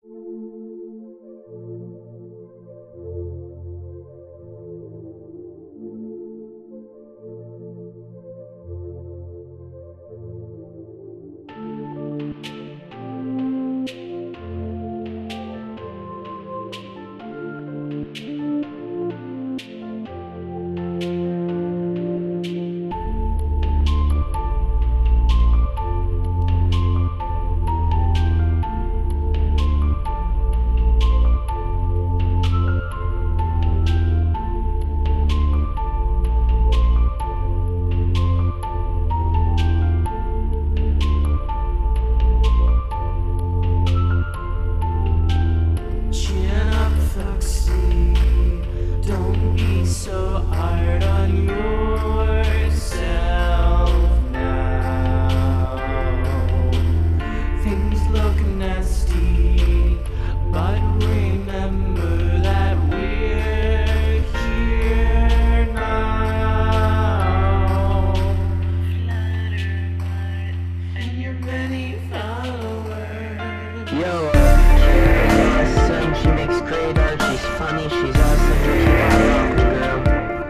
Yo, she's awesome, she makes great art, she's funny, she's awesome, keep on rocking, girl.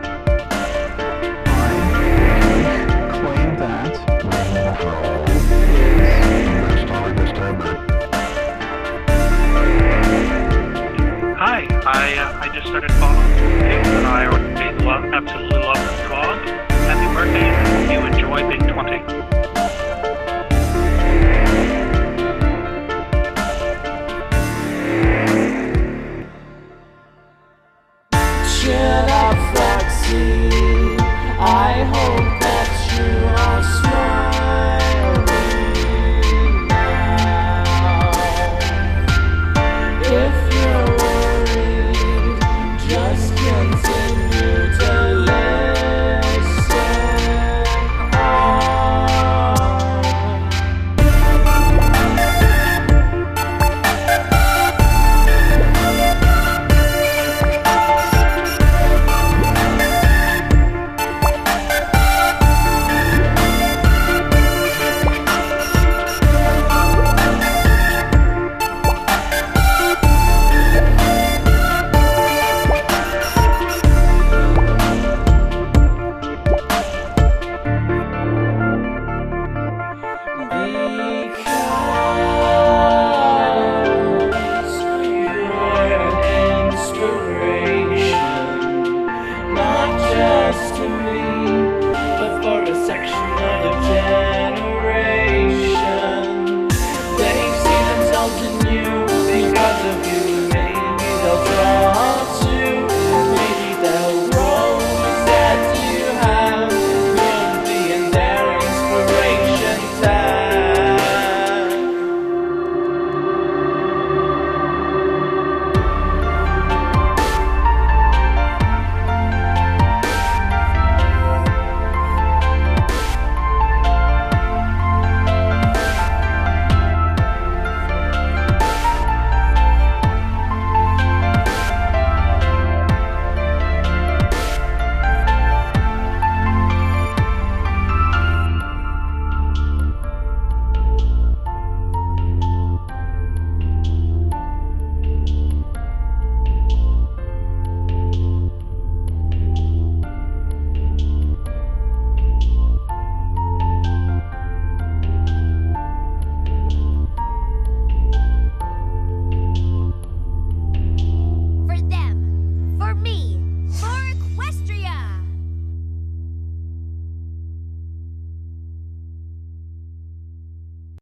I claim that. Hi, I just started following you, and I absolutely love the vlog. Happy birthday, and you enjoy Big 20. Shut up, Foxy. I hope that you are smiling now. If you're worried, just continue to listen because of you, maybe they'll try.